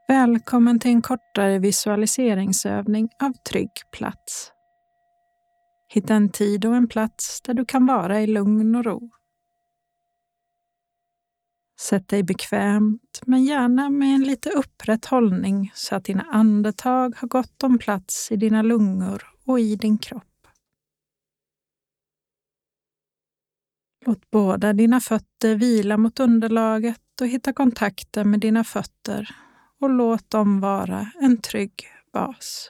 Välkommen till en kortare visualiseringsövning av trygg plats. Hitta en tid och en plats där du kan vara i lugn och ro. Sätt dig bekvämt, men gärna med en lite upprätt hållning så att dina andetag har gott om plats i dina lungor och i din kropp. Låt båda dina fötter vila mot underlaget och hitta kontakten med dina fötter och låt dem vara en trygg bas.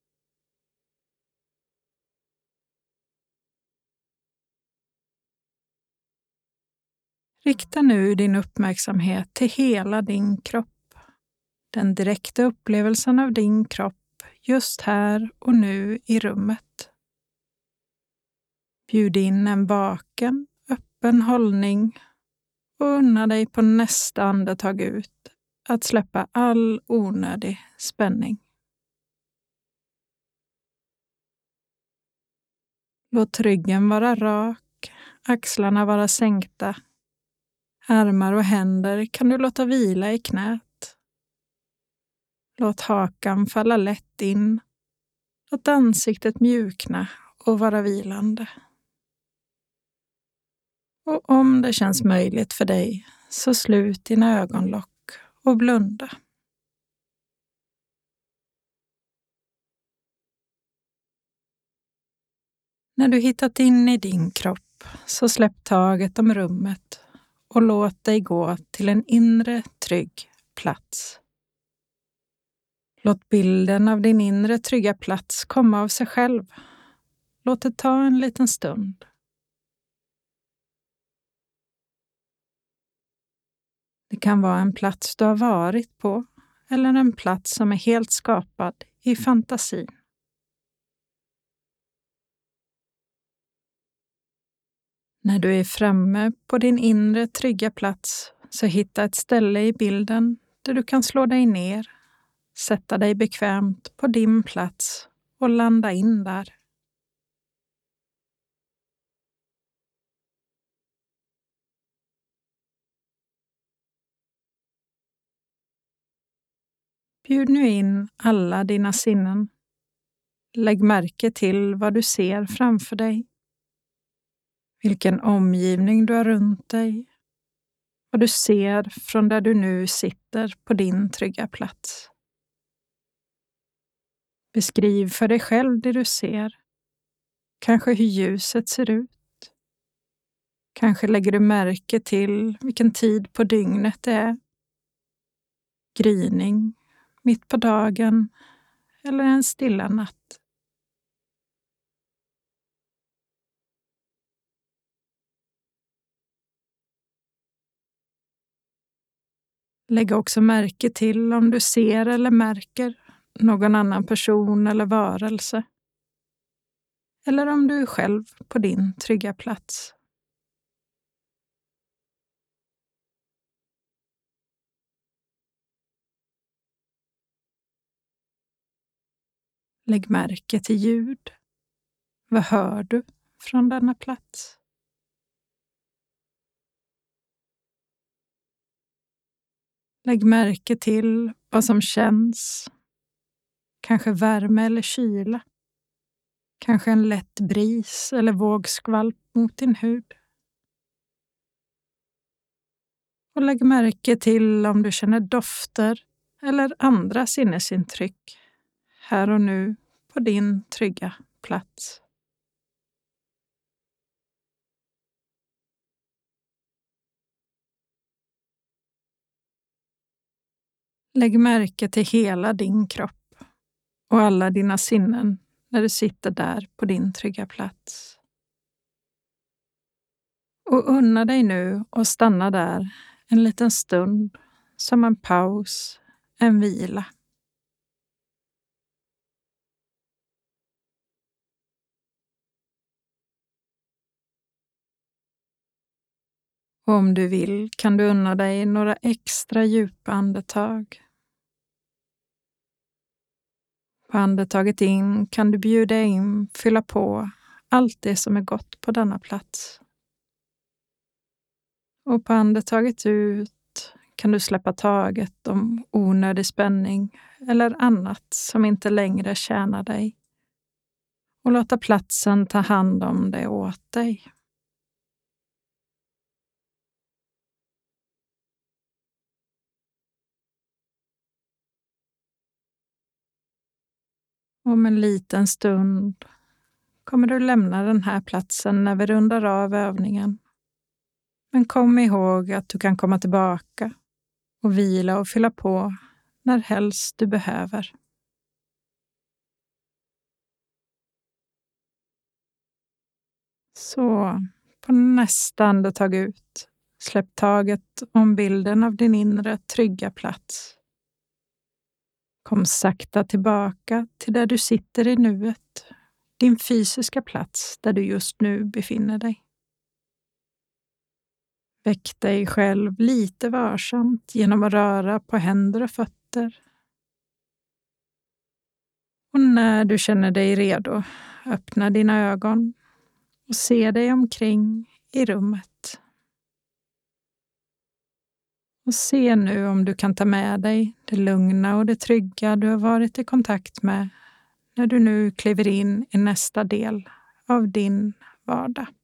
Rikta nu din uppmärksamhet till hela din kropp. Den direkta upplevelsen av din kropp just här och nu i rummet. Bjud in en vaken, öppen hållning och unna dig på nästa andetag ut att släppa all onödig spänning. Låt ryggen vara rak, axlarna vara sänkta. Armar och händer kan du låta vila i knät. Låt hakan falla lätt in. Låt ansiktet mjukna och vara vilande. Och om det känns möjligt för dig så slut dina ögonlock och blunda. När du hittat in i din kropp så släpp taget om rummet och låt dig gå till en inre trygg plats. Låt bilden av din inre trygga plats komma av sig själv. Låt det ta en liten stund. Det kan vara en plats du har varit på eller en plats som är helt skapad i fantasin. När du är framme på din inre trygga plats så hitta ett ställe i bilden där du kan slå dig ner, sätta dig bekvämt på din plats och landa in där. Bjud nu in alla dina sinnen. Lägg märke till vad du ser framför dig. Vilken omgivning du har runt dig. Vad du ser från där du nu sitter på din trygga plats. Beskriv för dig själv det du ser. Kanske hur ljuset ser ut. Kanske lägger du märke till vilken tid på dygnet det är. Gryning, mitt på dagen eller en stilla natt. Lägg också märke till om du ser eller märker någon annan person eller varelse. Eller om du är själv på din trygga plats. Lägg märke till ljud. Vad hör du från denna plats? Lägg märke till vad som känns. Kanske värme eller kyla. Kanske en lätt bris eller vågskvalp mot din hud. Och lägg märke till om du känner dofter eller andra sinnesintryck här och nu på din trygga plats. Lägg märke till hela din kropp och alla dina sinnen när du sitter där på din trygga plats. Och unna dig nu och stanna där en liten stund som en paus, en vila. Och om du vill kan du unna dig några extra djupa andetag. På andetaget in kan du bjuda in, fylla på allt det som är gott på denna plats. Och på andetaget ut kan du släppa taget om onödig spänning eller annat som inte längre tjänar dig och låta platsen ta hand om det åt dig. Om en liten stund kommer du lämna den här platsen när vi rundar av övningen. Men kom ihåg att du kan komma tillbaka och vila och fylla på när helst du behöver. Så, på nästa andetag ut, släpp taget om bilden av din inre trygga plats. Kom sakta tillbaka till där du sitter i nuet, din fysiska plats där du just nu befinner dig. Väck dig själv lite varsamt genom att röra på händer och fötter. Och när du känner dig redo, öppna dina ögon och se dig omkring i rummet. Och se nu om du kan ta med dig det lugna och det trygga du har varit i kontakt med när du nu kliver in i nästa del av din vardag.